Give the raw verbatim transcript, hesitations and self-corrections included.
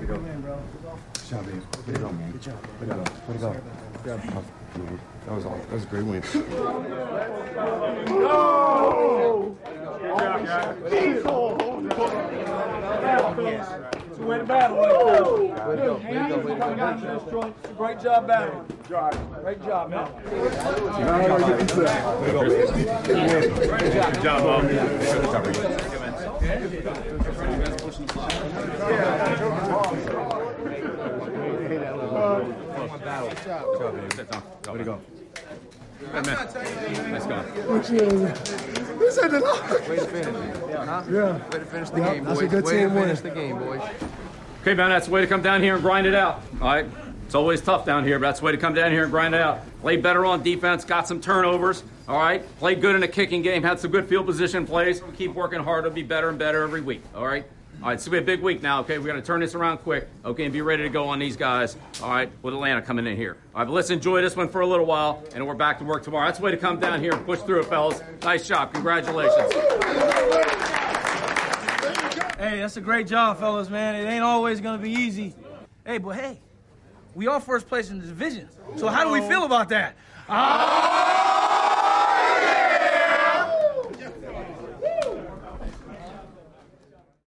Way to go. Good job, man. Way to go, man. Good job. Way to go. Way to go. Good job. That was all. That was a great win. Go! Good job, guys. It's a way to battle. Way to go. Way to go. Way to go. Great job battling. Great job, man. Good job, Mom. Way to go. Nice going. This ain't the lock. Way to finish. Yeah. Huh? Yeah. Way to finish the Yeah, game, that's boys. a good Way to team win. finish the game, boys. Okay, man, that's the way to come down here and grind it out. All right. It's always tough down here, but that's the way to come down here and grind it out. Play better on defense, got some turnovers. All right. Played good in the kicking game, had some good field position plays. Keep working hard. It'll be better and better every week. All right. All right, it's going to be a big week now, okay? we got to turn this around quick, okay, and be ready to go on these guys, all right, with Atlanta coming in here. All right, but let's enjoy this one for a little while, and we're back to work tomorrow. That's the way to come down here and push through it, fellas. Nice job. Congratulations. Hey, that's a great job, fellas, man. It ain't always going to be easy. Hey, but hey, we are first place in the division. So how do we feel about that? Ah!